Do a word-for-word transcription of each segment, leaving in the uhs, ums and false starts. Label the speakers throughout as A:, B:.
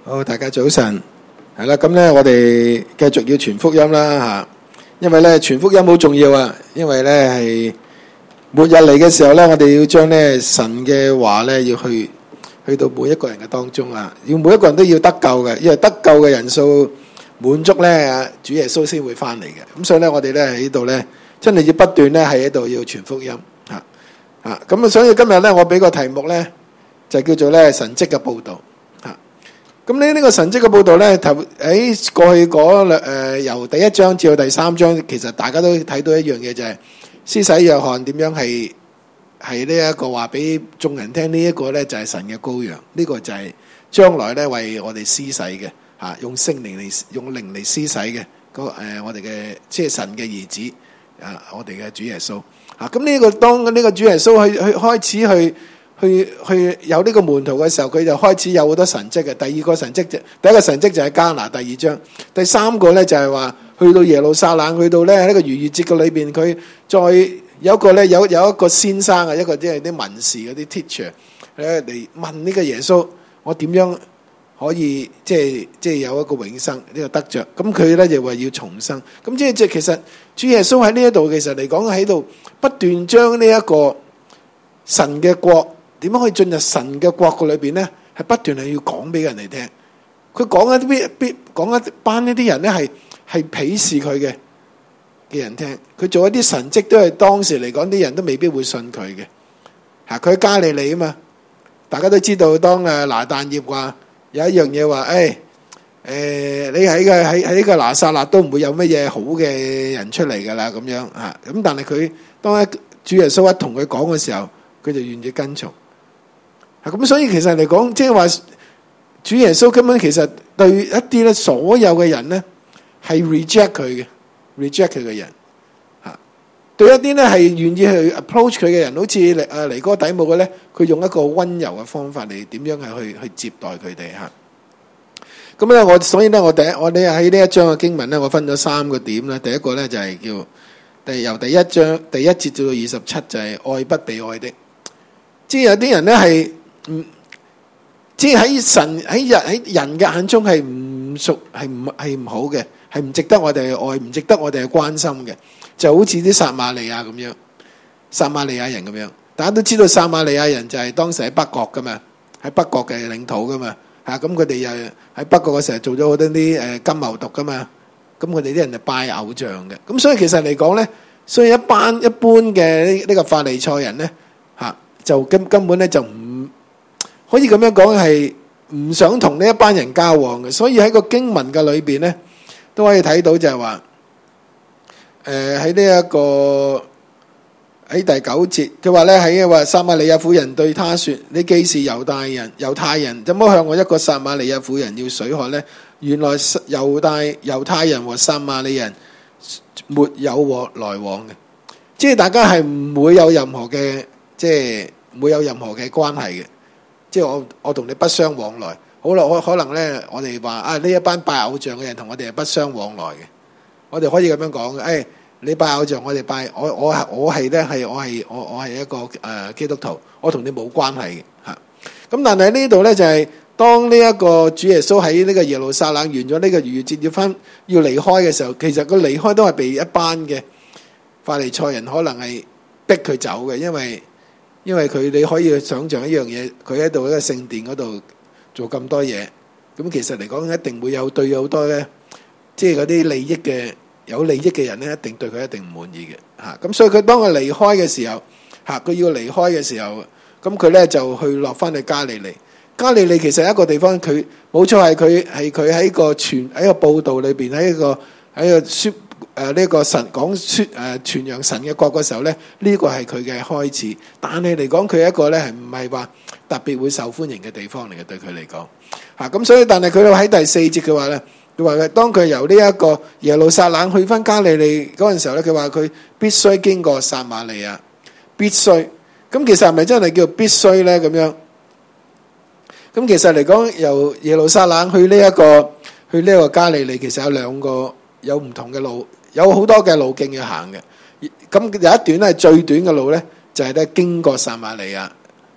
A: 好，大家早晨，係啦，咁咧我哋繼續要傳福音啦吓，因為咧傳福音好重要啊，因為咧係末日嚟嘅時候咧，我哋要將咧神嘅話咧要去去到每一個人嘅當中啊，要每一個人都要得救嘅，因為得救嘅人數滿足咧，主耶穌先會翻嚟嘅。咁所以咧，我哋咧喺呢度咧，真係要不斷咧喺度要傳福音吓吓。咁啊，所以今日咧，我俾個題目咧，就叫做咧神蹟嘅報道。咁呢呢個神蹟嘅報道咧，頭喺過去嗰兩誒由第一章至到第三章，其實大家都睇到一樣嘢，就係施洗約翰點樣係係呢一個話俾眾人聽，呢一個咧就係神嘅羔羊，呢個就係將來咧為我哋施洗嘅嚇，用聖靈嚟用靈嚟施洗嘅嗰誒我哋嘅即係神嘅兒子啊，我哋嘅主耶穌嚇。咁呢個當呢個主耶穌去去開始去。去去有呢個門徒嘅時候，佢就開始有好多神蹟嘅。第二個神蹟就第一個神蹟就係迦拿，第二章。第三個咧就係話去到耶路撒冷，去到咧喺呢個逾越節嘅裏邊，佢再有一個咧有有一個先生啊，一個即係啲文士嗰啲 teacher 咧嚟問呢個耶穌，我點樣可以即係即係有一個永生呢個得着？咁佢咧就話要重生。咁即係即係其實主耶穌喺呢一度其實嚟講喺度不斷將呢一個神嘅國。點樣可以進入神嘅國度裏邊咧？係不斷係要講俾人哋聽。佢講一啲必講一班呢啲人咧係係鄙視佢嘅嘅人聽。佢做一啲神蹟都係當時嚟講啲人都未必會信佢嘅。吓，佢喺加利利啊嘛，大家都知道。當誒拿但業話有一樣嘢話，誒誒，你喺個喺喺呢個拿撒勒都唔會有乜嘢好嘅人出嚟噶啦咁樣吓。咁但係佢當一主耶穌一同佢講嘅時候，佢就願意跟從。咁所以其實嚟講，即係話主耶穌根本其實對一啲咧所有嘅人咧係 reject 佢嘅 reject 佢嘅人吓，對一啲咧係願意去 approach 佢嘅人，好似誒尼哥底母嘅咧，佢用一個溫柔嘅方法嚟點樣係去去接待佢哋吓。咁咧我所以咧我第一我哋喺呢一章嘅經文咧，我分咗三個點啦。第一個咧就係叫第由第一章第一節至到二十七就係愛不被愛的，即係有啲人咧係。嗯，即係喺神喺人喺人嘅眼中係唔屬係唔係唔好嘅，係唔值得我哋去愛，唔值得我哋去關心嘅，就好似啲撒瑪利亞咁樣，撒瑪利亞人咁樣。大家都知道撒瑪利亞人就係當時喺北國噶嘛，喺北國嘅領土噶嘛，吓咁佢哋又喺北國嘅時候做咗好多啲誒金牛犢噶嘛，咁佢哋啲人就拜偶像嘅，咁所以其實嚟講咧，所以一班一般嘅呢個法利賽人咧，吓就根根本咧就唔。可以咁樣講係唔想同呢一班人交往嘅，所以喺個經文嘅裏邊咧，都可以睇到就係話，誒喺呢一個喺第九節，佢話咧喺話撒瑪利亞婦人對他說：你既是猶大人、猶太人，怎麼向我一個撒瑪利亞婦人要水喝呢？原來猶大猶太人和撒瑪利亞人沒有往來往嘅，即係大家係唔會有任何嘅，即係唔會有任何嘅關係嘅。即係我我同你不相往來，好啦，我可能咧，我哋話啊呢一班拜偶像嘅人同我哋係不相往來嘅，我哋可以咁樣講嘅。誒、哎，你拜偶像，我哋拜我我係我係咧係我係我我係一個誒、呃、基督徒，我同你冇關係嘅吓。咁但係呢度咧就係、是、當呢一個主耶穌喺呢個耶路撒冷完咗呢個逾越節要翻要離開嘅時候，其實佢離開都係被一班嘅法利賽人可能係逼佢走嘅，因為。因為佢你可以想象一樣嘢，佢喺度喺個聖殿嗰度做咁多嘢，咁其實嚟講一定會有對好多咧，即係嗰啲利益嘅有利益嘅人咧，一定對佢一定唔滿意嘅嚇。咁所以佢當佢離開嘅時候，嚇佢要離開嘅時候，咁佢咧就去落翻去加利利。加利利其實一個地方，佢冇錯係佢係佢喺個傳喺個報道裏邊喺一個喺個説。誒，呢、呃這個神講說誒傳揚神嘅國嘅時候咧，呢、這個係佢嘅開始。但係嚟講，佢一個咧係唔係話特別會受歡迎嘅地方嚟嘅，對佢嚟講吓。咁、啊、所以，但係佢喺第四節嘅話咧，佢話當佢由呢一個耶路撒冷去翻加利利嗰陣時候咧，佢話佢必須經過撒瑪利亞，必須。咁其實係咪真係叫必須咧？咁樣咁其實嚟講，由耶路撒冷去呢、這、一個去呢一個加利利，其實有兩個。有唔同嘅路，有好多嘅路徑要行嘅。咁有一段咧係最短嘅路咧，就係咧經過撒瑪利亞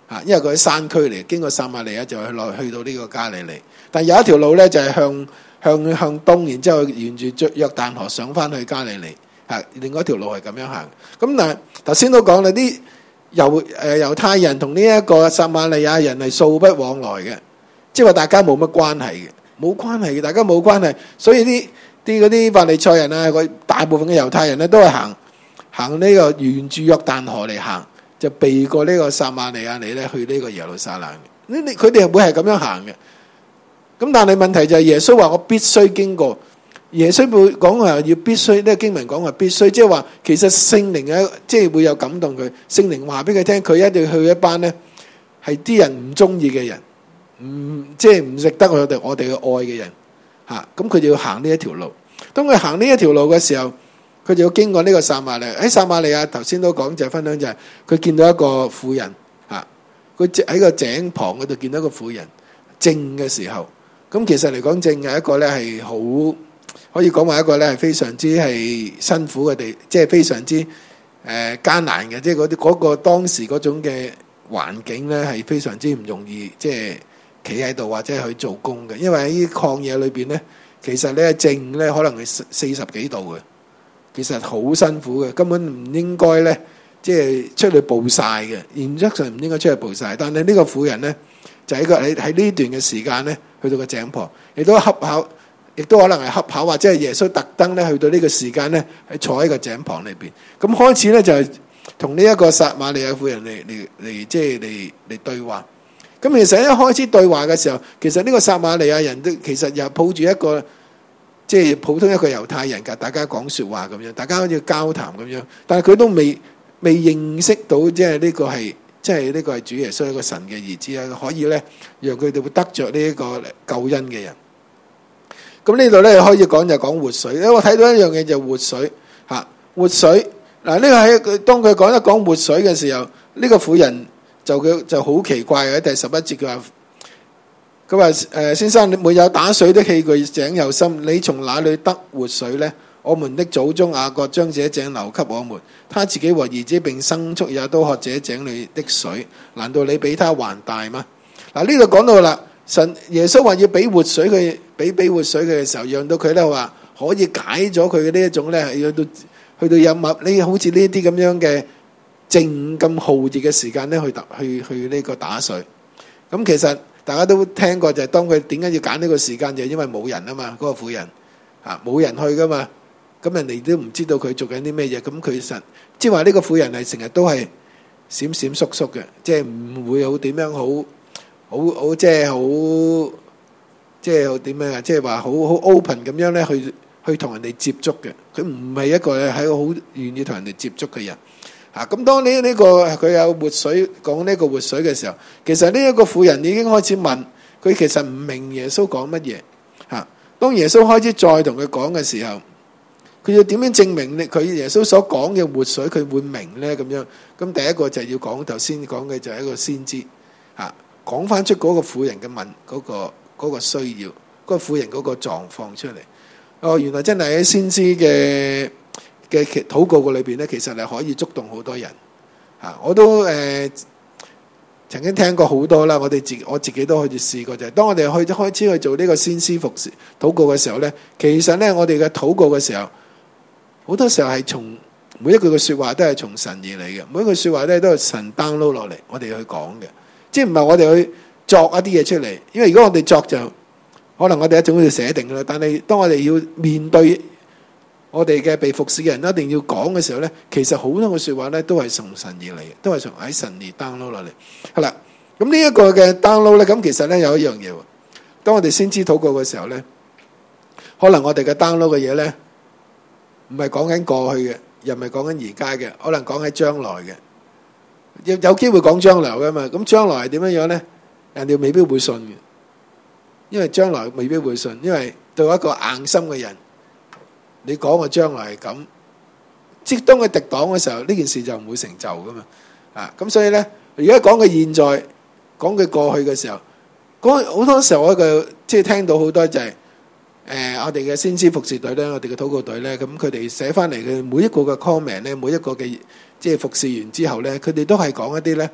A: 嚇，因為佢喺山區嚟，經過撒瑪利亞就去落去到呢個加利利。但有一條路咧就係向向向東，然之後沿住約旦河上翻去加利利。嚇，另外一條路係咁樣行。咁但係頭先都講啦，啲猶誒猶太人同呢一個撒瑪利亞人係素不往來嘅，即係話大家冇乜關係嘅，冇關係嘅，大家冇關係。所以啲啲嗰啲法利賽人啊，佢大部分嘅猶太人咧都係行行呢個沿住約旦河嚟行，就避過呢個撒瑪利亞嚟咧去呢個耶路撒冷。呢啲佢哋會係咁樣行嘅。咁但係問題就係耶穌話我必須經過。耶穌會講話要必須，呢個經文講話必須，即係話其實聖靈嘅即係會有感動佢，聖靈話俾佢聽，佢一定要去一班咧係啲人唔中意嘅人，唔即係唔值得我哋我哋嘅愛嘅人嚇，咁佢就要行呢一條路。當佢行呢一條路嘅時候，佢就要經過呢個撒瑪利亞。喺撒瑪利亞頭先都講就係分享就係佢見到一個婦人嚇，佢喺個井旁嗰度見到一個婦人靜嘅時候，咁其實嚟講靜係一個咧係好。可以講話一個咧係非常之係辛苦嘅地，即係非常之誒艱難嘅，即係嗰啲嗰個當時嗰種嘅環境咧係非常之唔容易，即係企喺度或者去做工嘅。因為喺曠野裏邊咧，其實咧靜咧可能係四十幾度嘅，其實好辛苦嘅，根本唔應該咧即係出去暴曬嘅，原則上唔應該出去暴曬。但係呢個婦人咧就喺個喺喺呢段嘅時間咧去到個井旁，亦都恰巧。亦都可能係恰巧，或者係耶穌特登咧去到呢個時間咧，係坐喺個井旁裏邊。咁開始咧就係同呢一個撒瑪利亞婦人嚟嚟嚟，即係嚟嚟對話。咁其實一開始對話嘅時候，其實呢個撒瑪利亞人都其實又抱住一個即係普通一個猶太人㗎，大家講説話咁樣，大家好似交談咁樣。但係佢都未未認識到，即係呢個係即係呢個係主耶穌一個神嘅兒子啊，可以咧讓佢哋會得着呢一個救恩嘅人。咁呢度咧開始講就講活水，因為我睇到一樣嘢就活水嚇，活水嗱，呢個喺佢當佢講一講活水嘅時候，呢個婦人就佢就好奇怪嘅。第十一節佢話佢話誒先生，你沒有打水的器具，井又深，你從哪裏得活水呢？我們的祖宗雅各將這井留給我們，他自己和兒子並牲畜也都喝這井裏的水，難道你比他還大嗎？嗱，呢度講到啦。神耶穌話要俾活水佢，俾俾活水佢嘅時候，讓到佢咧話可以解咗佢嘅呢一種咧，去到去到有物呢，好似呢啲咁樣嘅靜咁浩熱嘅時間咧，去打去去呢個打水。咁其實大家都聽過，就係當佢點解要揀呢個時間，就係因為冇人啊嘛，嗰個婦人啊冇人去噶嘛，咁人哋都唔知道佢做緊啲咩嘢。咁佢實即係話呢個婦人係成日都係閃閃縮縮嘅，即係唔會好點樣好。好好即係好即係好點樣啊？即係話好好 open 咁樣咧，去去同人哋接觸嘅。佢唔係一個係個好願意同人哋接觸嘅人啊。咁當呢呢個佢有活水講呢個活水嘅時候，其實呢一個婦人已經開始問佢，其實唔明耶穌講乜嘢嚇。當耶穌開始再同佢講嘅時候，佢要點樣證明佢耶穌所講嘅活水佢會明咧？咁樣咁第一個就係要講頭先講嘅就係一個先知嚇。講翻出嗰個婦人嘅問嗰個嗰個需要，嗰個婦人嗰個狀況出嚟。哦，原來真係喺先知嘅嘅禱告嘅裏邊咧，其實係可以觸動好多人嚇。我都誒曾經聽過好多啦，我哋自我自己都去試過，就係當我哋去開始去做呢個先知服侍禱告嘅時候咧，其實咧我哋嘅禱告嘅時候，好多時候係從每一句嘅説話都係從神而嚟嘅，每一句説話咧都係神 download 落嚟，我哋去講嘅。即係唔係我哋去作一啲嘢出嚟，因為如果我哋作就可能我哋一早就寫定啦。但係當我哋要面對我哋嘅被服侍嘅人，一定要講嘅時候咧，其實好多嘅説話咧都係從神而嚟嘅，都係從喺神而 download 落嚟。係啦，咁呢一個嘅 download 咧，咁其實咧有一樣嘢喎。當我哋先知禱告嘅時候咧，可能我哋嘅 download 嘅嘢咧，唔係講緊過去嘅，又唔係講緊而家嘅，可能講喺將來嘅。有有機會講將來噶嘛？咁將來係點樣樣咧？人哋未必會信嘅，因為將來未必會信。因為對一個硬心嘅人，你講個將來係咁，即當佢敵擋嘅時候，呢件事就唔會成就噶嘛。啊，咁所以咧，而家講佢現在，講佢過去嘅時候，講好多時候我嘅即係聽到好多就係、是、誒、呃，我哋嘅先知服侍隊咧，我哋嘅禱告隊咧，咁佢哋寫翻嚟嘅每一個嘅 comment 咧，每一個嘅。即係服侍完之後咧，佢哋都係講一啲咧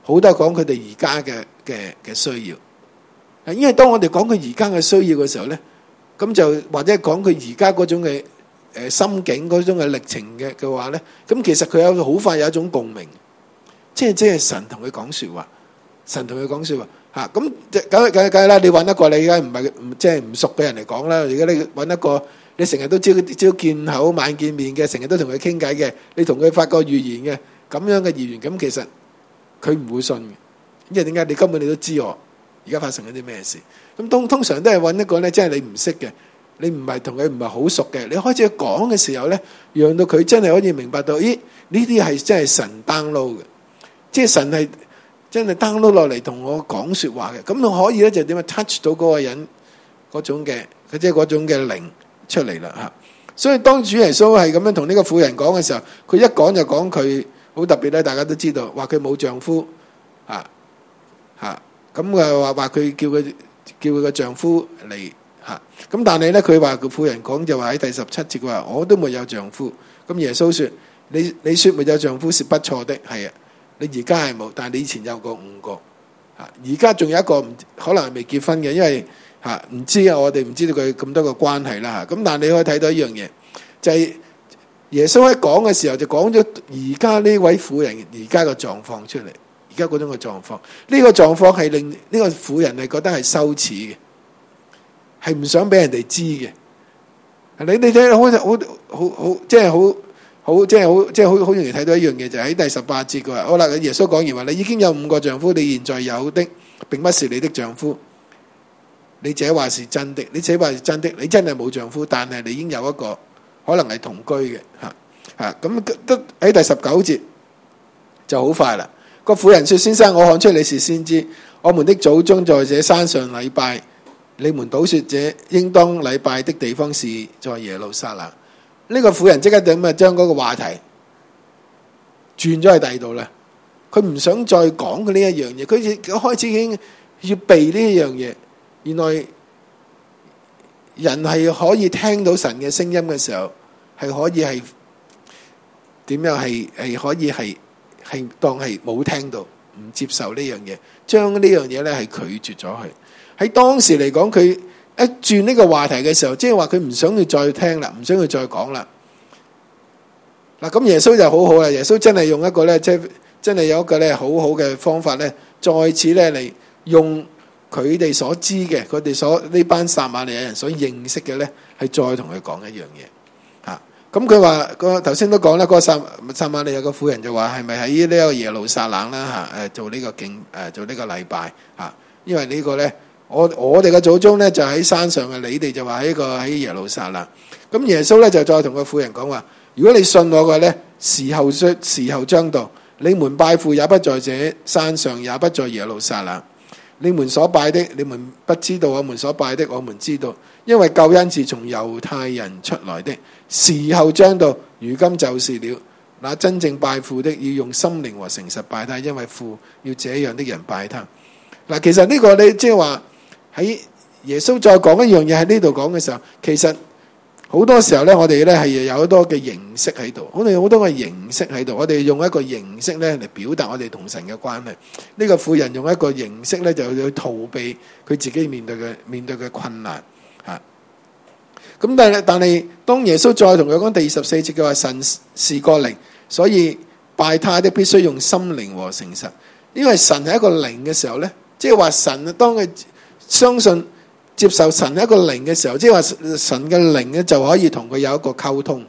A: 好多講佢哋而家嘅嘅嘅需要。因為當我哋講佢而家嘅需要嘅時候咧，咁就或者講佢而家嗰種嘅誒心境嗰種嘅歷程嘅嘅話咧，咁其實佢有好快有一種共鳴，即係即係神同佢講說話，神同佢講說話吓，咁梗梗梗啦，你揾一個你而家唔係唔即係唔熟嘅人嚟講啦，如果你揾一個你成日都朝朝見口晚見面嘅，成日都同佢傾偈嘅，你同佢發個預言嘅咁樣嘅預言，咁其實佢唔會信嘅，因為點解？你根本你都知我而家發生咗啲咩事。咁通通常都係揾一個咧，即係你唔識嘅，你唔係同佢唔係好熟嘅，你開始講嘅時候咧，讓到佢真係可以明白到，咦？呢啲係真係神 download 嘅，即係神係真係 download 落嚟同我講說話嘅。咁我可以咧就點樣 touch 到嗰個人嗰種嘅，佢即係嗰種嘅靈出嚟啦嚇。所以當主耶穌係咁樣同呢個婦人講嘅時候，佢一講就講佢好特別咧，大家都知道話佢冇丈夫嚇嚇，咁啊話話佢叫佢。叫佢個丈夫嚟嚇，咁但係咧佢話個婦人講就話喺第十七節，佢話我都沒有丈夫。咁耶穌說：你你説沒有丈夫是不錯的，係啊，你而家係冇，但係你以前有過五個嚇，而家仲有一個唔可能係未結婚嘅，因為嚇唔知啊，我哋唔知道佢咁多個關係啦嚇。咁但係你可以睇到一樣嘢，就係耶穌喺講嘅時候就講咗而家呢位婦人而家個狀況出嚟。而家嗰種嘅狀況，呢個狀況係令呢個婦人係覺得係羞恥嘅，係唔想俾人哋知嘅。你你睇好好好好，即係好好即係好即係好好容易睇到一樣嘢，就喺第十八節佢話：好啦，耶穌講完話，你已經有五個丈夫，你現在有的並不是你的丈夫。你這話是真的，你這話是真的，你真係冇丈夫，但係你已經有一個可能係同居嘅嚇嚇。咁得喺第十九節就好快啦。個婦人說：先生，我看出你是先知。我們的祖宗在這山上禮拜，你們倒說這應當禮拜的地方是在耶路撒冷。呢、這個婦人即刻點啊，將嗰個話題轉咗去第二度啦。佢唔想再講嘅呢一樣嘢，佢一開始已經要避呢一樣嘢。原來人係可以聽到神嘅聲音嘅時候，係可以係點樣係係可以係。係當係冇聽到，唔接受呢樣嘢，將呢樣嘢咧係拒絕咗佢。喺當時嚟講，佢一轉呢個話題嘅時候，即係話佢唔想去再聽啦，唔想去再講啦。嗱，咁耶穌就好好啦，耶穌真係用一個咧，即係真係有一個咧好好嘅方法咧，再次咧嚟用佢哋所知嘅，佢哋所呢班撒瑪利亞人所認識嘅咧，係再同佢講一樣嘢。咁佢話個頭先都講啦，嗰個撒撒瑪利亞個婦人就話係咪喺呢個耶路撒冷啦嚇？誒做呢個敬誒做呢個禮拜嚇，因為呢個咧，我我哋嘅祖宗咧就喺山上嘅，你哋就話喺個喺耶路撒冷。咁耶穌咧就再同個婦人講話：如果你信我嘅咧，時候將時候將到，你們拜父也不在這山上，也不在耶路撒冷。你們所拜的，你們不知道；我們所拜的，我們知道。因為救恩是從猶太人出來的，時候將到，如今就是了。那真正拜父的，要用心靈和誠實拜他，因為父要這樣的人拜他。嗱，其實呢個你即係話喺耶穌再講一樣嘢喺呢度講嘅時候，其實好多時候咧，我哋咧係有好多嘅形式喺度，我哋好多嘅形式喺度，我哋用一個形式咧嚟表達我哋同神嘅關係。呢個婦人用一個形式咧，就去逃避佢自己面對嘅面對嘅困難嚇。咁但係但係，當耶穌再同佢講第二十四節嘅話，神是個靈，所以拜他的必須用心靈和誠實。因為神係一個靈嘅時候咧，即係話神當佢相信接受神係一個靈嘅時候，即係話神嘅靈咧就可以同佢有一個溝通，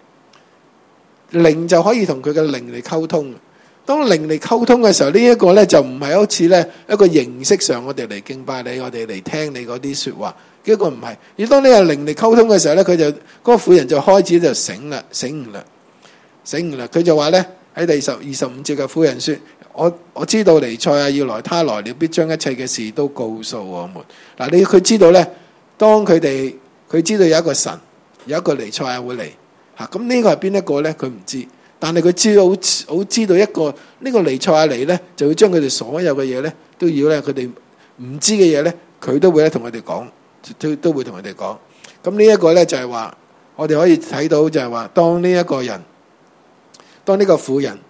A: 靈就可以同佢嘅靈嚟溝通。當靈嚟溝通嘅時候，呢一個咧就唔係好似咧一個形式上我哋嚟敬拜你，我哋嚟聽你嗰啲說話。一個唔係，而當呢個靈嚟溝通嘅時候咧，佢就嗰個婦人就開始就醒啦，醒悟啦，醒悟啦。佢就話咧喺第十二十五節嘅婦人說：我我知道彌賽亞要來，他來了必將一切嘅事都告訴我們。嗱，你佢知道咧，當佢哋佢知道有一個神，有一個彌賽亞會嚟吓，咁呢個係邊一個咧？佢唔知，但係佢知道好好知道一個呢個彌賽亞嚟咧，就會將佢哋所有嘅嘢咧都要咧，佢哋唔知嘅嘢咧，佢都會咧同佢哋講。都都會同佢哋講，咁呢一個咧就係話，我哋可以睇到就係話，當呢一個人，當呢個婦人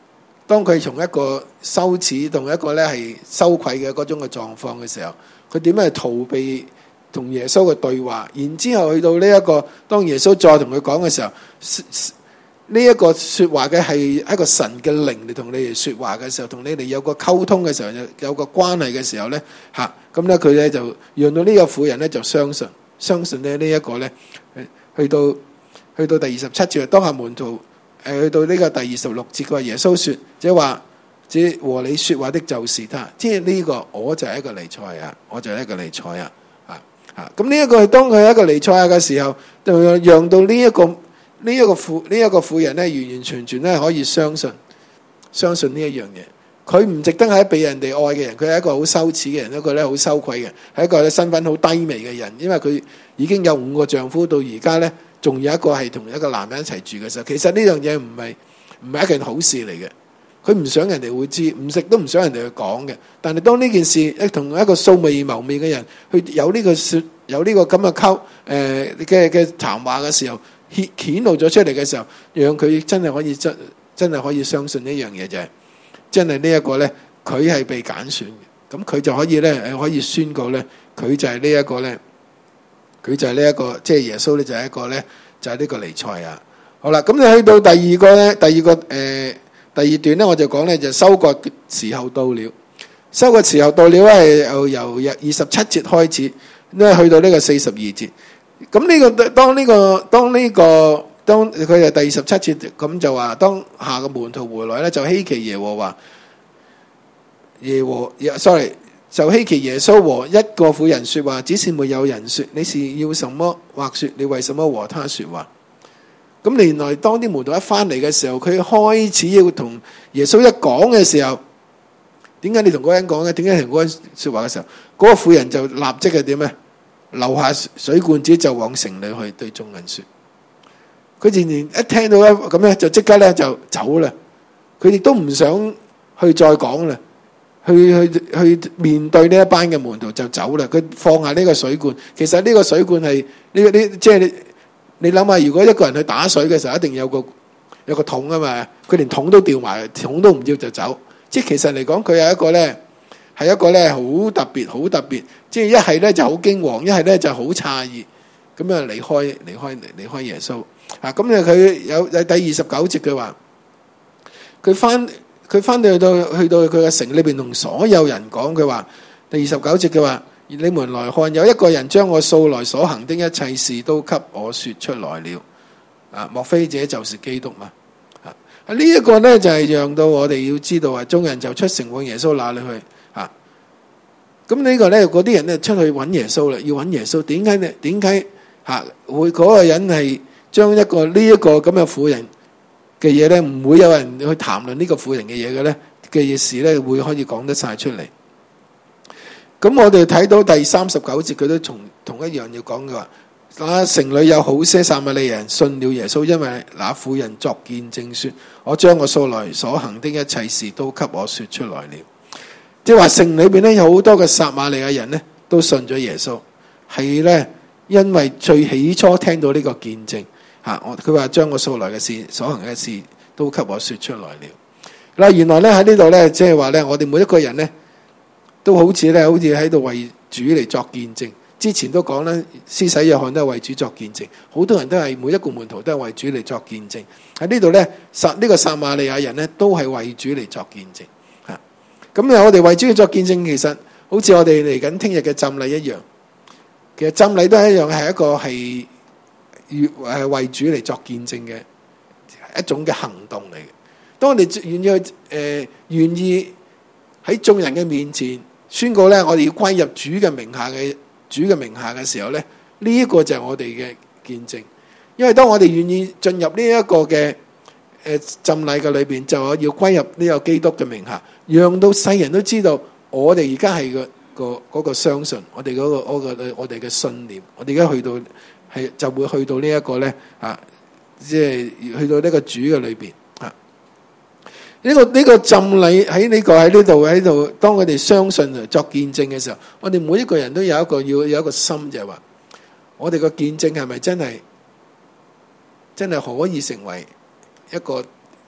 A: 當佢從一個羞恥同一個咧係羞愧嘅嗰種嘅狀況嘅時候，佢點樣去逃避同耶穌嘅對話？然之後去到呢一個，當耶穌再同佢講嘅時候，呢一個說話嘅係一個神嘅靈嚟同你哋說話嘅時候，同你哋有個溝通嘅時候，有有個關係嘅時候咧，吓咁咧佢咧就讓到呢個婦人咧就相信，相信咧呢一個咧去到去到第二十七節，當下門徒誒去到呢個第二十六節，佢話耶穌說，即係話，即係和你說話的就是他，即係呢個我就係一個彌賽亞，我就係一個彌賽亞啊啊！咁呢一個當佢係一個彌賽亞嘅時候，就讓到呢一個呢一個婦呢一個婦人咧，完完全全咧可以相信相信呢一樣嘢。佢唔值得係被人哋愛嘅人，佢係一個好羞恥嘅人，一個咧好羞愧嘅，係一個咧身份好低微嘅人，因為佢已經有五個丈夫，到而家咧仲有一個係同一個男人一齊住嘅時候，其實呢樣嘢唔係唔係一件好事嚟嘅。佢唔想人哋會知，唔食都唔想人哋去講嘅。但係當呢件事一同一個素未謀面嘅人去有呢個說有呢個咁嘅溝誒嘅嘅談話嘅時候，顯顯露咗出嚟嘅時候，讓佢真係可以真真係可以相信呢樣嘢就係、是、真係呢一個咧，佢係被揀選嘅，咁佢就可以咧誒可以宣告咧，佢就係呢一個咧，佢就係呢一個即係耶穌咧就係一個咧就係、是、呢個彌賽亞。好啦，咁你去到第二個咧，第二個誒。呃第二段咧，我就講咧就收割時候到了，收割時候到了咧，由由二十七節開始，咧去到呢個四十二節。咁呢個當呢個當呢個當佢係第二十七節咁就話，當下個門徒回來咧，就希奇耶和華耶和，sorry，就希奇耶穌和一個婦人說話，只是沒有人說你是要什麼，或說你為什麼和他說話。咁原來當啲門徒一翻嚟嘅時候，佢開始要同耶穌一講嘅時候，點解你同嗰個人講嘅？點解同嗰個人說話嘅時候，嗰、那個婦人就立即係點咧？留下水罐子就往城裏去對眾人說。佢仍然一聽到咧咁咧，就即刻咧就走啦。佢亦都唔想去再講啦，去去去面對呢一班嘅門徒就走啦。佢放下呢個水罐，其實呢個水罐係呢個呢即係。你你諗下，如果一個人去打水嘅時候，一定有個有個桶啊嘛，佢連桶都掉埋，桶都唔要就走。即係其實嚟講，佢係一個咧，係一個咧好特別、好特別。即係一係咧就好驚惶，一係咧就好詫異，咁樣離開、離開、離開耶穌。啊，咁咧佢有喺第二十九節佢話，佢翻佢翻到去到去到佢嘅城裏邊，同所有人講，佢話第二十九節佢話。你們來看，有一個人將我素來所行的一切事都給我說出來了。啊，莫非這就是基督嘛？啊，呢、這、一個呢，就係、是、讓到我哋要知道啊，眾人就出城往耶穌那裏去。啊，咁呢個呢，嗰啲人呢出去揾耶穌啦，要揾耶穌。點解呢？點解吓會嗰個人係將一個呢一、這個咁嘅婦人嘅嘢呢？唔會有人去談論呢個婦人嘅嘢嘅呢？嘅事呢，會可以講得晒出嚟。咁我哋睇到第三十九節，佢都從同一樣要講嘅話，啊，城裏有好些撒瑪利人信了耶穌，因為那婦人作見證說，我將我素來所行的一切事都給我說出來了。即係話城裏邊咧有好多嘅撒瑪利亞人咧都信咗耶穌，係咧因為最起初聽到呢個見證吓，我佢話將我素來嘅事所行嘅事都給我說出來了。嗱，原來咧喺呢度咧，即係話咧，我哋每一個人咧。都好似咧，好似喺度為主嚟作見證。之前都講啦，施洗約翰都係為主作見證。好多人都係每一個門徒都係為主嚟作見證。喺呢度咧，撒呢個撒瑪利亞人咧都係為主嚟作見證。嚇，咁啊，我哋為主嚟作見證，其實好似我哋嚟緊聽日嘅浸禮一樣。其實浸禮都係一樣，係一個係誒為主嚟作見證嘅一種嘅行動嚟嘅。當我哋願意去誒願意喺眾人嘅面前宣告咧，我哋要歸入主嘅名下嘅主嘅名下嘅時候咧，呢一個就係我哋嘅見證。因為當我哋願意進入呢一個嘅誒浸禮嘅裏邊，就要歸入呢個基督嘅名下，讓到世人都知道我哋而家係個個嗰個相信，我哋嗰個嗰個我哋嘅信念，我哋而家去到係就會去到呢一個咧啊，即係去到呢個主嘅裏邊。呢個呢個浸禮喺呢個喺呢度喺度，當我哋相信作見證嘅時候，我哋每一個人都有一個要有一個心，就係話我哋個見證係咪真係真係可以成為一個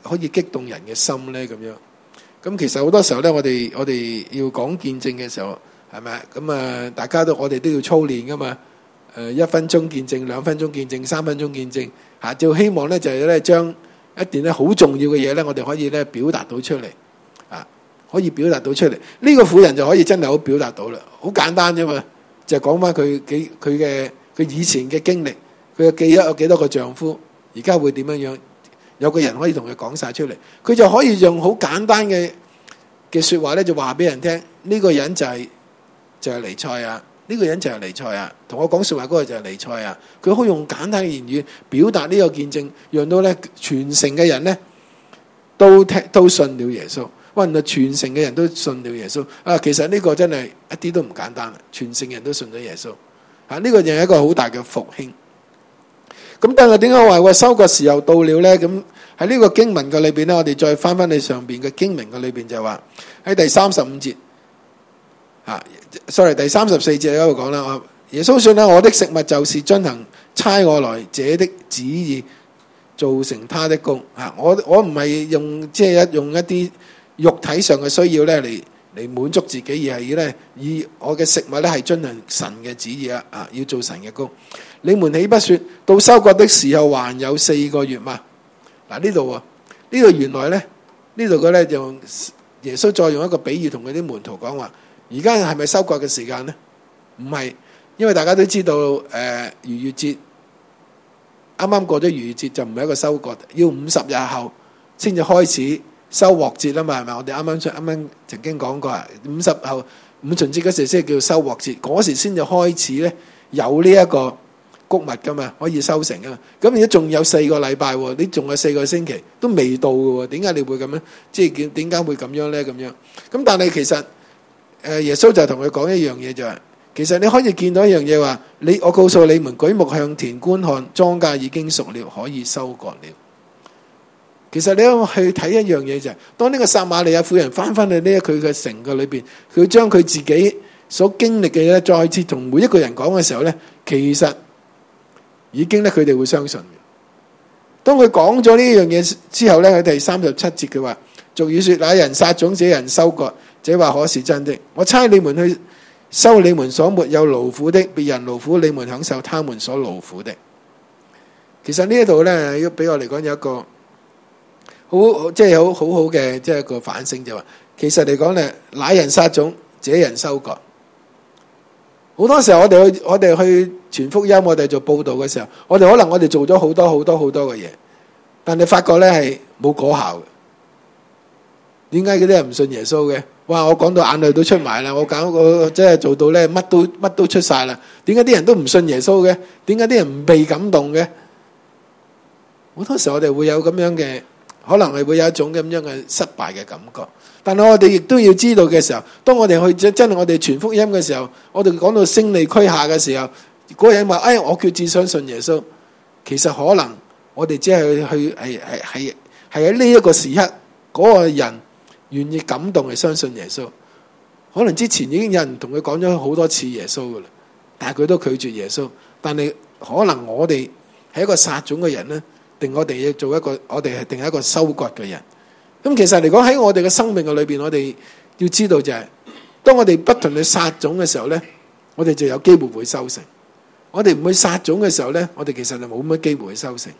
A: 可以激動人嘅心咧？咁樣咁其實好多時候咧，我哋我哋要講見證嘅時候，係咪啊？咁啊，大家都我哋都要操練噶嘛。誒，一分鐘見證，兩分鐘見證，三分鐘見證，嚇就希望咧就係咧將一段咧好重要嘅嘢咧，我哋可以咧表達到出嚟，啊，可以表達到出嚟。呢個婦人就可以真係好表達到啦，好簡單啫嘛，就係講翻佢幾佢嘅佢以前嘅經歷，佢嘅記憶有幾多個丈夫，而家會點樣樣，有個人可以同佢講晒出嚟，佢就可以用好簡單嘅嘅説話咧，就話俾人聽，呢個人就係就係彌賽亞。呢個人就係彌賽亞，同我講説話嗰個就係彌賽亞。佢可以用簡單嘅言語表達呢個見證，讓到咧全城嘅人咧都聽都信了耶穌。哇！原來全城嘅人都信了耶穌啊！其實呢個真係一啲都唔簡單，全城人都信咗耶穌啊！呢個就係一個好大嘅復興。咁但係點解話話收割時候到了咧？咁喺呢個經文嘅裏邊咧，我哋再翻翻去上邊嘅經文嘅裏邊就話喺第三十五節。啊 ，sorry， 第三十四節喺度講啦。耶穌說啦，我的食物就是遵行差我來者的旨意，造成他的功。啊，我我唔係用即係一用一啲肉體上嘅需要咧嚟嚟滿足自己，而係咧以我嘅食物咧係遵行神嘅旨意啊！啊，要做神嘅功。你們豈不說到收割的時候還有四個月嘛？嗱，呢度啊，呢度原來咧呢度嘅咧就用耶穌再用一個比喻同佢啲門徒講話。而家係咪收割嘅時間呢？唔係，因為大家都知道，誒、呃、逾越節啱啱過咗逾越節就唔係一個收割，要五十日後先至開始收穫節啦嘛，係咪？我哋啱啱啱啱曾經講過啊，五十後五旬節嗰時先叫收穫節，嗰時先至開始咧有呢一個穀物噶嘛，可以收成啊嘛。咁而家仲有四個禮拜，你仲有四個星期都未到嘅，點解你會咁樣？即係點解會咁樣咧？咁樣咁，但係其實。誒，耶穌就同佢講一樣嘢就係，其實你可以見到一樣嘢話，你我告訴你們，舉目向田觀看，莊稼已經熟了，可以收割了。其實你去睇一樣嘢就係，當呢個撒瑪利亞婦人翻翻去呢佢嘅城嘅裏邊，佢將佢自己所經歷嘅嘢再次同每一個人講嘅時候咧，其實已經咧佢哋會相信嘅。當佢講咗呢樣嘢之後咧，喺第三十七節佢話，俗語說，那人撒種，這人收割。這話可是真的。我差你們去收你們所沒有勞苦的，別人勞苦，你們享受他們所勞苦的。其實呢一度咧，要俾我嚟講有一個好即係好好好嘅即係一個反省，就話其實嚟講咧，那人撒種，這人收割。好多時候我哋去我哋去傳福音，我哋做報道嘅時候，我哋可能我哋做咗好多好多好多嘅嘢，但你發覺咧係冇果效嘅。點解嗰啲人唔信耶穌嘅？哇！我講到眼淚都出埋啦，我搞我即係做到咧乜都乜都出晒啦。點解啲人都唔信耶穌嘅？點解啲人唔被感動嘅？好多時候我哋會有咁樣嘅，可能係會有一種咁樣嘅失敗嘅感覺。但係我哋亦都要知道嘅時候，當我哋去真係我哋傳福音嘅時候，我哋講到聲利俱下嘅時候，嗰個人話：哎，我決志相信耶穌。其實可能我哋只係去係係係係喺呢一個時刻，嗰個人願意感動係相信耶穌，可能之前已經有人同佢講咗好多次耶穌噶啦，但係佢都拒絕耶穌。但係可能我哋係一個撒種嘅人咧，定我哋要做一個，我哋係定係一個收割嘅人。咁其實嚟講喺我哋嘅生命嘅裏邊，我哋要知道就係，當我哋不斷去撒種嘅時候咧，我哋就有機會會收成。我哋唔去撒種嘅時候咧，我哋其實就冇乜機會去收成。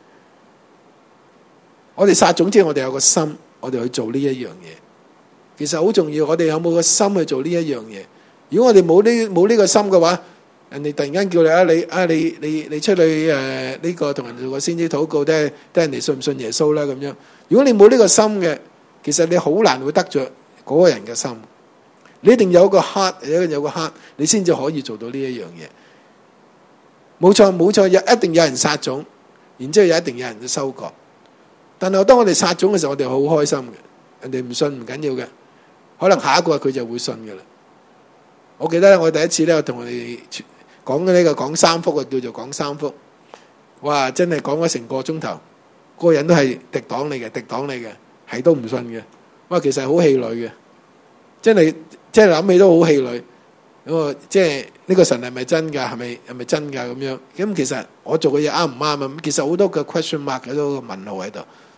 A: 我哋撒種之後，我哋有個心。我哋去做呢一樣嘢，其實好重要。我哋有冇個心去做呢一樣嘢？如果我哋冇呢冇呢個心嘅話，人哋突然間叫你啊，你啊你你你出去誒呢個同人做個先知禱告，睇下睇人哋信唔信耶穌啦咁樣。如果你冇呢個心嘅，其實你好難會得着嗰個人嘅心。你一定有個 heart， 有有個 heart， 你先至可以做到呢一樣嘢。冇錯冇錯，有一定有人撒種，然之後有一定有人去收割。但係當我哋撒種嘅時候，我哋好開心嘅。人哋唔信唔緊要嘅，可能下一個佢就會信嘅啦。我記得咧，我第一次咧，我同佢哋講嘅呢個講三福啊，叫做講三福。哇！真係講咗成個鐘頭，嗰個人都係敵擋你嘅，敵擋你嘅，係都唔信嘅。哇！其實好氣餒嘅，真係即係諗起都好氣餒。咁啊，即係呢個神係咪真㗎？係咪係咪真㗎？咁樣咁其實我做嘅嘢啱唔啱啊？咁其實好多嘅 question mark，好多個問號喺度。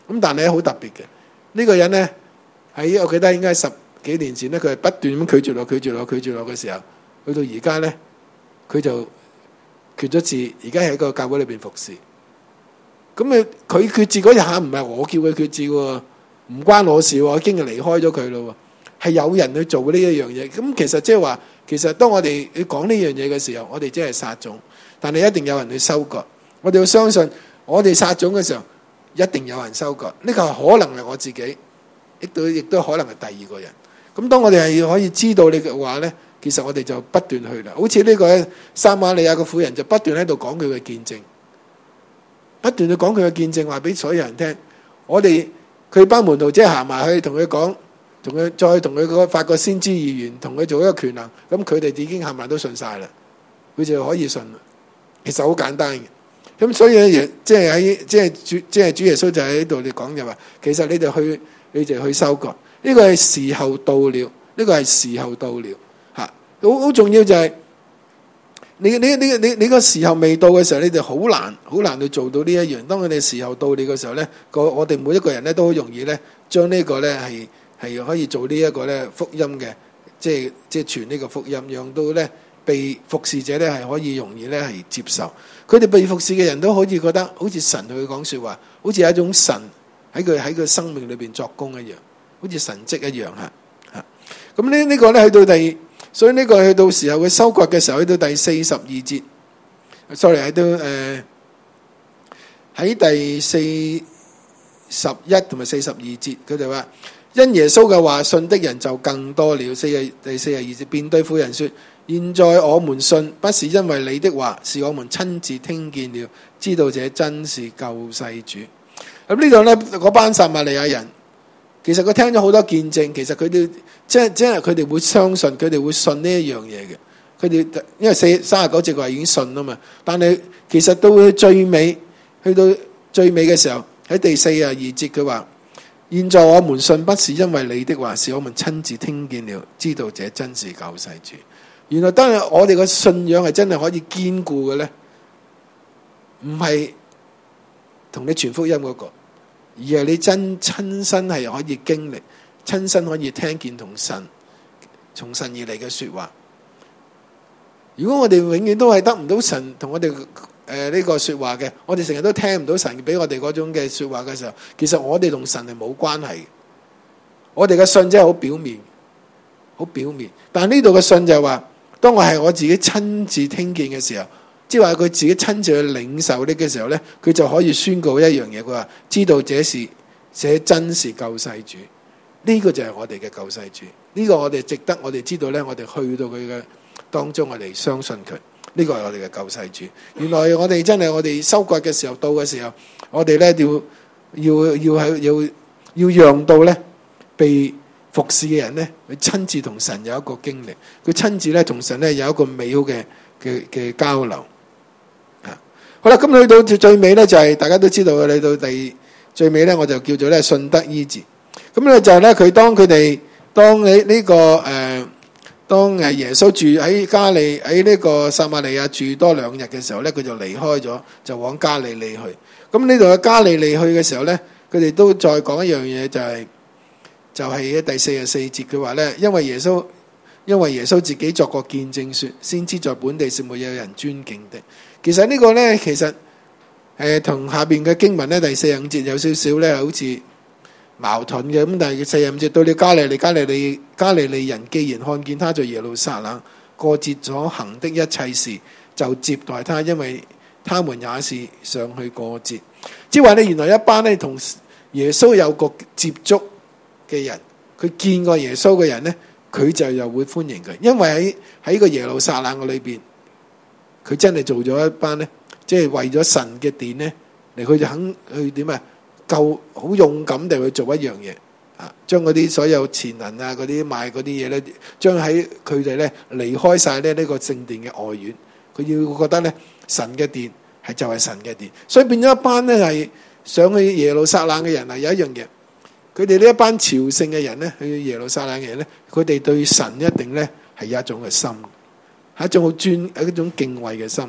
A: 咁但係好特別嘅，呢個人咧喺我記得應該係十幾年前咧，佢係不斷咁拒絕我、拒絕我、拒絕我嘅時候，去到而家咧，佢就決咗志，而家喺個教會裏邊服侍。咁啊，佢決志嗰一下唔係我叫佢決志喎，唔關我事喎，我已經係離開咗佢咯，係有人去做呢一樣嘢。咁其實即係話，其實當我哋去講呢樣嘢嘅時候，我哋即係撒種，但係一定有人去收割。我哋要相信，我哋撒種嘅時候，一定有人收割。呢個係可能係我自己，亦都亦都可能係第二個人。咁當我哋係可以知道你嘅話咧，其實我哋就不斷去啦。好似呢個撒瑪利亞嘅婦人就不斷喺度講佢嘅見證。不斷去講佢嘅見證，話俾所有人聽。我哋佢班門徒即係行埋去，同佢講，同佢再同佢個發個先知預言，同佢做一個權能。咁佢哋已經冚唪唥都信晒啦，佢就可以信啦。其實好簡單嘅。咁所以咧，即係喺即係主即係主耶穌就喺度你講就話，其實你哋去你哋去收割。呢個係時候到了，呢個係時候到了嚇。好好重要就係。你你你你你個時候未到嘅時候，你哋好難好難去做到呢一樣。當佢哋時候到你嘅時候咧，個我哋每一個人咧都好容易咧，將呢個咧係係可以做呢一個咧福音嘅，即係即係傳呢個福音，讓到咧被服侍者咧係可以容易咧係接受。佢哋被服侍嘅人都好似覺得好似神同佢講說話，好似係一種神喺佢喺佢生命裏邊作工一樣，好似神蹟一樣嚇嚇。咁呢呢個咧去到第。所以呢個去到時候佢收割嘅時候，去到第四十二節 ，sorry 喺到誒喺第四十一同埋四十二節，佢就話因耶穌嘅話信的人就更多了。四十第四十二節，便對婦人說：現在我們信，不是因為你的話，是我們親自聽見了，知道這真是救世主。咁呢度咧，嗰班撒瑪利亞人。其實佢聽咗好多見證，其實佢哋即係即係佢哋會相信，佢哋會信呢一樣嘢嘅。佢哋因為四三十九節佢話已經信啦嘛，但係其實到佢最尾，去到最尾嘅時候，喺第四十二節佢話：現在我們信，不是因為你的話，是我們親自聽見了，知道這真是救世主。原來當然我哋嘅信仰係真係可以堅固嘅咧，唔係同你傳福音嗰個。而係你真親身係可以經歷，親身可以聽見同神從神而嚟嘅說話。如果我哋永遠都係得唔到神同我哋誒呢個說話嘅，我哋成日都聽唔到神俾我哋嗰種嘅說話嘅時候，其實我哋同神係冇關係。我哋嘅信真係好表面，好表面。但係呢度嘅信就係話，當我係我自己親自聽見嘅時候。即係話佢自己親自去領受呢嘅時候咧，佢就可以宣告一樣嘢，佢話知道這是這真是救世主，呢、這個就係我哋嘅救世主。呢、這個我哋值得我哋知道咧，我哋去到佢嘅當中，我哋相信佢。呢、這個係我哋嘅救世主。原來我哋真係我哋收割嘅時候到嘅時候，我哋咧要要要喺要要讓到咧被服侍嘅人咧，佢親自同神有一個經歷，佢親自咧同神咧有一個美好嘅嘅嘅交流。好啦，咁去到最尾咧，就係、是、大家都知道嘅，嚟到第最尾咧，我就叫做咧信德醫治。咁咧就係咧，佢當佢哋當你呢、這個誒、呃，當誒耶穌住喺加利喺呢個撒瑪利亞住多兩日嘅時候咧，佢就離開咗，就往加利利去。咁呢度嘅加利利去嘅時候咧，佢哋都再講一樣嘢，就係、是、就係、是、喺第四十四節佢話咧，因為耶穌因為耶穌自己作過見證說，先知在本地是沒有人尊敬的。其實呢個咧，其實誒同、呃、下邊嘅經文咧，第四十五節有少少咧，好似矛盾嘅。咁但係四十五節到你加利利、加利利、加利利人，既然看見他在耶路撒冷過節所行的一切事，就接待他，因為他們也是上去過節。即係話你原來一班咧同耶穌有個接觸嘅人，佢見過耶穌嘅人咧，佢就又會歡迎佢，因為喺喺個耶路撒冷嘅裏邊。佢真係做咗一班咧，即係為咗神嘅殿咧，嚟佢就肯去點啊？夠好勇敢地去做一樣嘢啊！將嗰啲所有錢銀啊、嗰啲賣嗰啲嘢咧，將喺佢哋咧離開晒咧呢個聖殿嘅外院，佢要覺得咧神嘅殿係就係神嘅殿，所以變咗一班咧係上去耶路撒冷嘅人啊！有一樣嘢，佢哋呢一班朝聖嘅人咧，去耶路撒冷嘅人咧，佢哋對神一定咧係有一種嘅心。係一種好尊，係一種敬畏嘅心。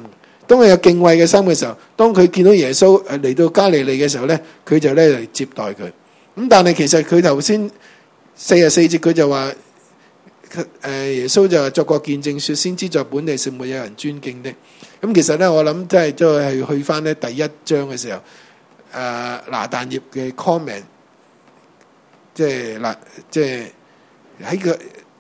A: 當佢有敬畏嘅心嘅時候，當佢見到耶穌嚟到加利利嘅時候咧，佢就咧嚟接待佢。咁但係其實佢頭先四十四節佢就話，誒耶穌就作過見證說，先知在本地是沒有人尊敬的。咁其實咧，我諗即係都係去翻咧第一章嘅時候，誒拿但業嘅 comment， 即係嗱，即係喺個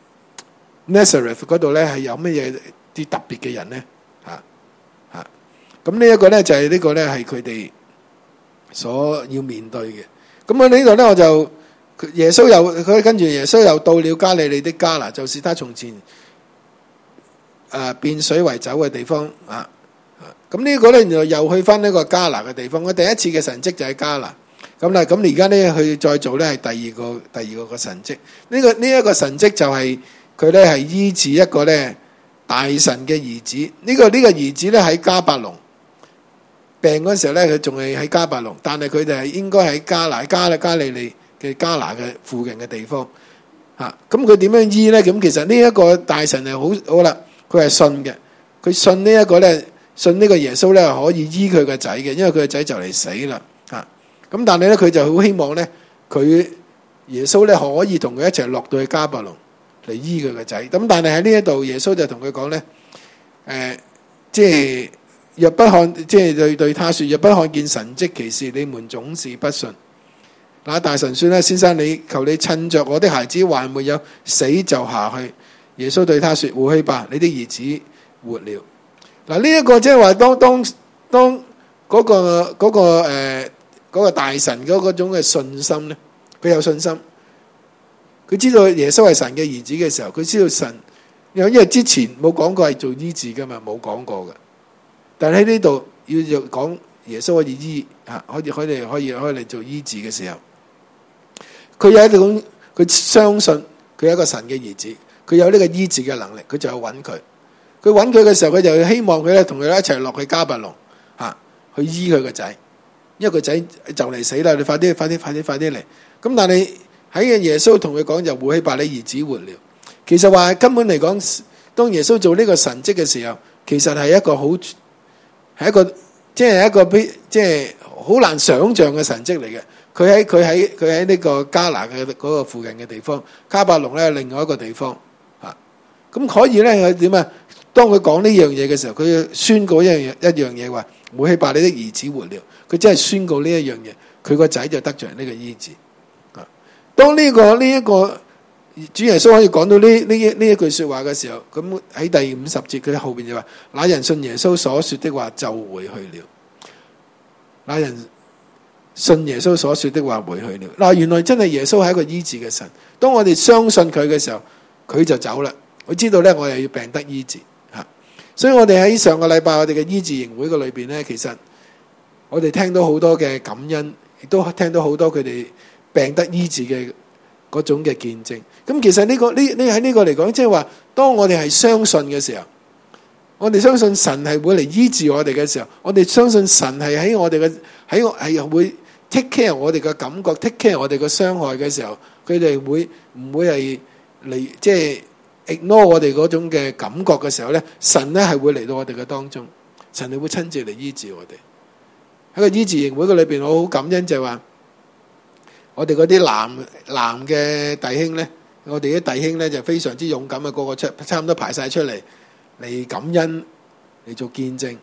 A: Nazareth 嗰度咧係有乜嘢啲特別嘅人咧？嚇嚇，咁呢一個咧就係呢個咧係佢哋所要面對嘅。咁喺呢度咧我就。耶穌又佢跟住耶穌又到了加利利的迦拿，就是他從前誒、呃、變水為酒嘅地方啊。咁呢個咧又又去翻呢個迦拿嘅地方。我第一次嘅神蹟就喺迦拿。咁啦，咁而家咧去再做咧係第二個第二個嘅神蹟。呢、這個呢一、這個神蹟就係佢咧係醫治一個咧大臣嘅兒子。呢、這個呢、這個兒子咧喺迦百農病嗰時候咧，佢仲係喺迦百農，但係佢哋係應該喺迦拿加啦加利利嘅迦拿嘅附近嘅地方，嚇，咁佢點樣醫咧？咁其實呢一個大臣係好好啦，佢係信嘅，佢信呢一個咧，信呢個耶穌咧可以醫佢個仔嘅，因為佢個仔就嚟死啦，嚇、啊。咁但係咧，佢就好希望咧，佢耶穌咧可以同佢一齊落到去迦百農嚟醫佢個仔。咁但係喺呢一度，耶穌就同佢講咧，誒、呃，即係若不看，即係對對他説，若不看見神蹟奇事，你們總是不信。那大臣說咧，先生，你求你趁着我的孩子還沒有死就下去。耶穌對他說：回去吧，你的兒子活了。嗱，呢一個即係話，當當當嗰、嗰個嗰、嗰個誒、呃嗰個大臣嗰嗰種嘅信心咧，佢有信心，佢知道耶穌係神嘅兒子嘅時候，佢知道神，因為之前冇講過係做醫治噶嘛，冇講過嘅。但係喺呢度要要講耶穌可以醫嚇，可以可以可以可以嚟做醫治嘅時候。佢有一種，佢相信佢係一個神嘅兒子，佢有呢個醫治嘅能力，佢就去揾佢。佢揾佢嘅時候，佢就希望佢咧同佢一齊落去迦百農嚇，去醫佢個仔，因為個仔就嚟死啦，你快啲快啲快啲快啲嚟。咁但係喺耶穌同佢講就回去吧，你兒子活了。其實話根本嚟講，當耶穌做呢個神蹟嘅時候，其實係一個好係一個即係一個比即係好難想像嘅神蹟嚟嘅。佢喺佢喺佢喺呢個迦拿嘅嗰個附近嘅地方，迦百農咧另外一個地方嚇，咁可以咧佢點啊？當佢講呢樣嘢嘅時候，佢宣告一樣嘢一樣嘢話：回去吧，你的兒子活了。佢真係宣告呢一樣嘢，佢個仔就得着呢個醫治。啊！當呢個呢一個主耶穌可以講到呢呢一呢一句説話嘅時候，咁喺第五十節佢後邊就話：那人信耶穌所說的話就回去了。那人信耶穌所說的話回去了。嗱，原來真係耶穌係一個醫治嘅神。當我哋相信佢嘅時候，佢就走啦。佢知道咧，我又要病得醫治嚇。所以我哋喺上個禮拜我哋嘅醫治營會嘅裏邊咧，其實我哋聽到好多嘅感恩，亦都聽到好多佢哋病得醫治嘅嗰種嘅見證。咁其實呢個呢呢喺呢個嚟講，即係話，當我哋係相信嘅時候，我哋相信神係會嚟醫治我哋嘅時候，我哋相信神係喺我哋嘅喺係會 take care 我哋嘅感覺 ，take care 我哋嘅傷害嘅時候，佢哋會唔會係嚟即係 ignore 我哋嗰種嘅感覺嘅時候咧？神咧係會嚟到我哋嘅當中，神係會親自嚟醫治我哋。喺個醫治營會嘅裏邊，我好感恩就係話，我哋嗰啲男男嘅弟兄咧，我哋啲弟兄咧就非常之勇敢嘅，個個出差唔多排晒出嚟嚟感恩嚟做見證。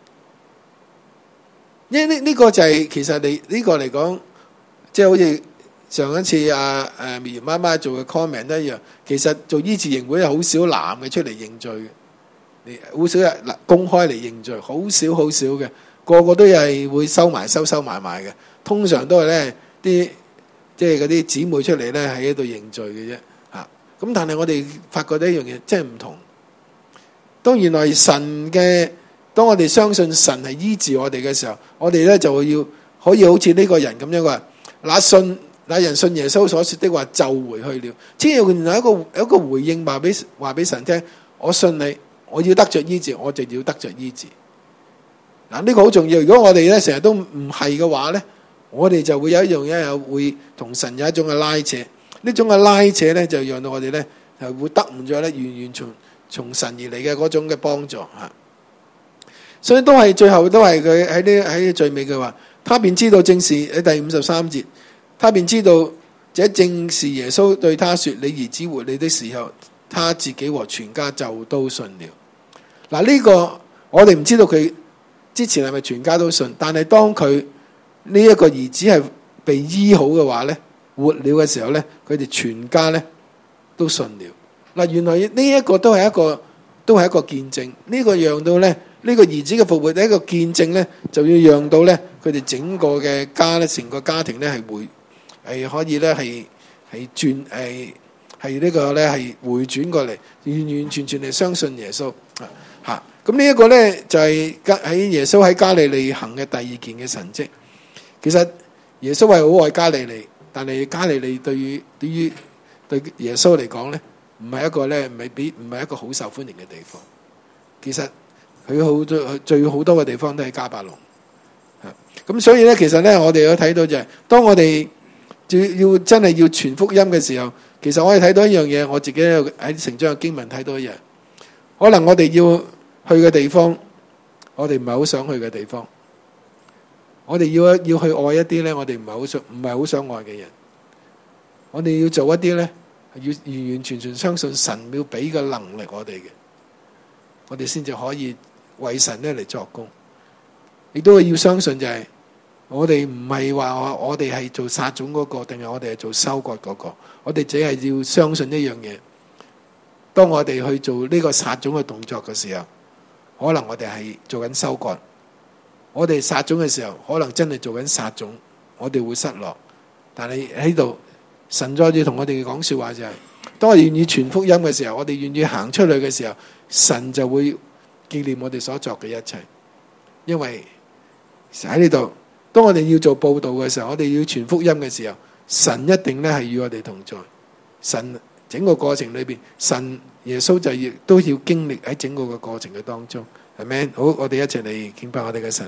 A: 呢呢呢個就係、是、其實你呢個嚟講，即係好似上一次阿誒苗媽媽做嘅 comment 一樣。其實做醫治營會係好少男嘅出嚟認罪嘅，好少人公開嚟認罪，好少好少嘅，個個都係會收埋收收埋埋嘅。通常都係咧啲即係嗰啲姊妹出嚟咧喺度認罪嘅啫嚇。咁但係我哋發覺呢一樣嘢真係唔同。當原來神嘅，當我哋相信神係醫治我哋嘅時候，我哋咧就會要可以好似呢個人咁樣話，那信那人信耶穌所說的話就回去了。即係原來一個有一個回應話俾話俾神聽，我信你，我要得着醫治，我就要得着醫治。嗱，呢個好重要。如果我哋咧成日都唔係嘅話咧，我哋就會有一樣嘢，有會同神有一種嘅拉扯。呢種嘅拉扯咧，就讓到我哋咧係會得唔咗咧，完完全從神而嚟嘅嗰種嘅幫助嚇。 所以都係最後都係佢喺呢喺最尾嘅話，他便知道正是喺第五十三節，他便知道這正是耶穌對他說：你兒子活你的時候，他自己和全家就都信了。嗱，呢個我哋唔知道佢之前係咪全家都信，但係當佢呢一個兒子係被醫好嘅話咧，活了嘅時候咧，佢哋全家咧都信了。嗱，原來呢一個都係一個都係一個見證，呢個讓到咧呢個兒子嘅復活呢一個見證咧，就要讓到咧佢哋整個嘅家咧，成個家庭咧係回係可以咧係係轉係係呢個咧係回轉過嚟，完完全全係相信耶穌啊嚇。咁呢一個咧就係喺耶穌喺加利利行嘅第二件嘅神蹟。其實耶穌係好愛加利利，但係加利利對於對於對耶穌嚟講咧，唔係一個咧，唔係比唔係一個好受歡迎嘅地方。其實佢好多最好多嘅地方都係迦百農。咁所以咧，其實咧，我哋有睇到就係、是，當我哋要要真係要傳福音嘅時候，其實我哋睇到一樣嘢，我自己喺成長嘅經文睇到一樣，可能我哋要去嘅地方，我哋唔係好想去嘅地方，我哋要要去愛一啲咧，我哋唔係好想唔係好想愛嘅人，我哋要做一啲咧。要完完全全相信神要俾嘅能力我哋嘅，我哋先至可以為神咧嚟作工。亦都要相信就係、是、我哋唔係話我哋係做撒種嗰個，定係我哋係做收割嗰個。我哋只係要相信一樣嘢，當我哋去做呢個撒種嘅動作嘅時候，可能我哋係做緊收割。我哋撒種嘅時候，可能真係做緊撒種，我哋會失落。但係喺度。神再要同我哋講說話就係、是，當我哋願意傳福音嘅時候，我哋願意行出去嘅時候，神就會紀念我哋所作嘅一切。因為喺呢度，當我哋要做佈道嘅時候，我哋要傳福音嘅時候，神一定咧係與我哋同在。神整個過程裏邊，神耶穌就亦都要經歷喺整個嘅過程嘅當中，係咪？好，我哋一齊嚟敬拜我哋嘅神。